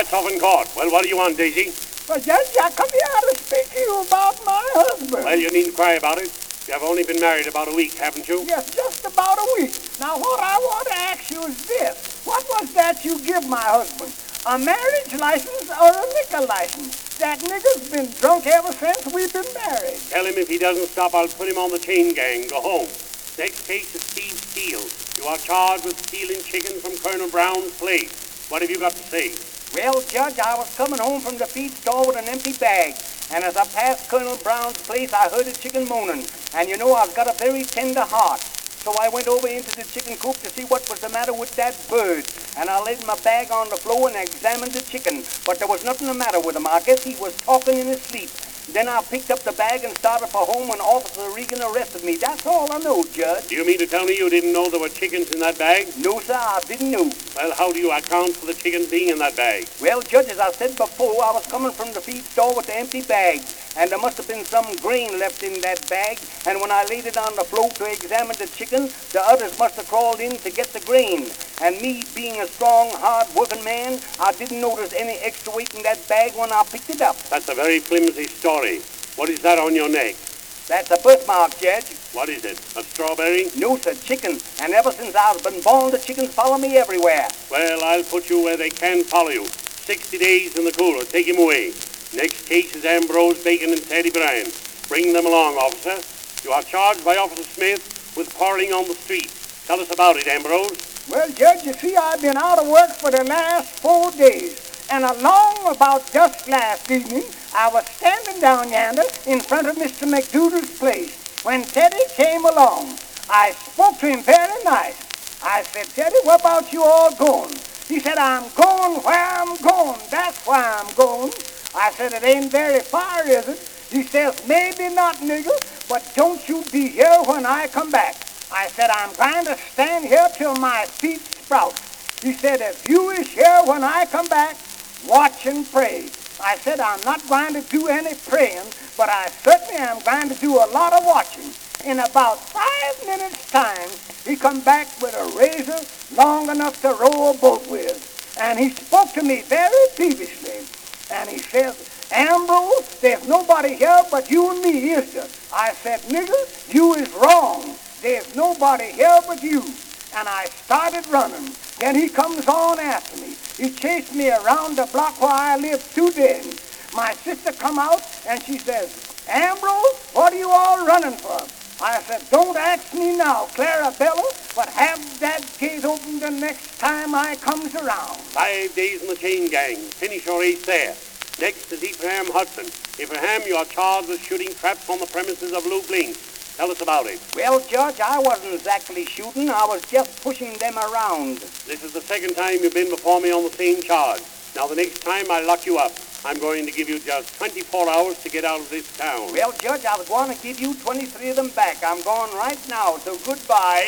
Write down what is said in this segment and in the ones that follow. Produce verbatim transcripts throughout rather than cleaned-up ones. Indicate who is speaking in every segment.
Speaker 1: That's off in court. Well, what do you want, Daisy?
Speaker 2: Well, Judge, I come here to speak to you about my husband.
Speaker 1: Well, you needn't cry about it. You have only been married about a week, haven't you?
Speaker 2: Yes, just about a week. Now, what I want to ask you is this. What was that you give my husband? A marriage license or a liquor license? That nigger's been drunk ever since we've been married.
Speaker 1: Tell him if he doesn't stop, I'll put him on the chain gang. Go home. Next case is Steve Steele. You are charged with stealing chicken from Colonel Brown's place. What have you got to say?
Speaker 3: Well, Judge, I was coming home from the feed store with an empty bag. And as I passed Colonel Brown's place, I heard a chicken moaning. And you know, I've got a very tender heart. So I went over into the chicken coop to see what was the matter with that bird. And I laid my bag on the floor and examined the chicken. But there was nothing the matter with him. I guess he was talking in his sleep. Then I picked up the bag and started for home when Officer Regan arrested me. That's all I know, Judge.
Speaker 1: Do you mean to tell me you didn't know there were chickens in that bag?
Speaker 3: No, sir, I didn't know.
Speaker 1: Well, how do you account for the chickens being in that bag?
Speaker 3: Well, Judge, as I said before, I was coming from the feed store with the empty bag. And there must have been some grain left in that bag. And when I laid it on the floor to examine the chicken, the others must have crawled in to get the grain. And me, being a strong, hard-working man, I didn't notice any extra weight in that bag when I picked it up.
Speaker 1: That's a very flimsy story. What is that on your neck?
Speaker 3: That's a birthmark, Judge.
Speaker 1: What is it? A strawberry?
Speaker 3: No, sir, chicken. And ever since I've been born, the chickens follow me everywhere.
Speaker 1: Well, I'll put you where they can follow you. Sixty days in the cooler. Take him away. Next case is Ambrose Bacon and Teddy Bryan. Bring them along, officer. You are charged by Officer Smith with quarreling on the street. Tell us about it, Ambrose.
Speaker 2: Well, Judge, you see, I've been out of work for the last four days. And along about just last evening, I was standing down yonder in front of Mister McDoodle's place when Teddy came along. I spoke to him very nice. I said, Teddy, where about you all going? He said, I'm going where I'm going. That's where I'm going. I said, it ain't very far, is it? He says, maybe not, nigger, but don't you be here when I come back. I said, I'm going to stand here till my feet sprout. He said, if you is here when I come back, watch and pray. I said, I'm not going to do any praying, but I certainly am going to do a lot of watching. In about five minutes' time, he come back with a razor long enough to row a boat with. And he spoke to me very peevishly. And he says, Ambrose, there's nobody here but you and me, is there? I said, nigger, you is wrong. There's nobody here but you. And I started running. Then he comes on after me. He chased me around the block where I lived two days. My sister come out and she says, Ambrose, what are you all running for? I said, don't ask me now, Clarabella, but have that gate open the next time I comes around.
Speaker 1: Five days in the chain gang. Finish your ace there. Next is Ephraim Hudson. Ephraim, you are charged with shooting traps on the premises of Lou Blinks. Tell us about it.
Speaker 3: Well, Judge, I wasn't exactly shooting. I was just pushing them around.
Speaker 1: This is the second time you've been before me on the same charge. Now, the next time I lock you up, I'm going to give you just twenty-four hours to get out of this town.
Speaker 3: Well, Judge, I was going to give you twenty-three of them back. I'm going right now, so goodbye.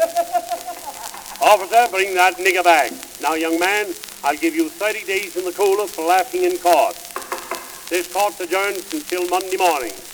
Speaker 1: Officer, bring that nigger back. Now, young man, I'll give you thirty days in the cooler for laughing in court. This court's adjourned until Monday morning.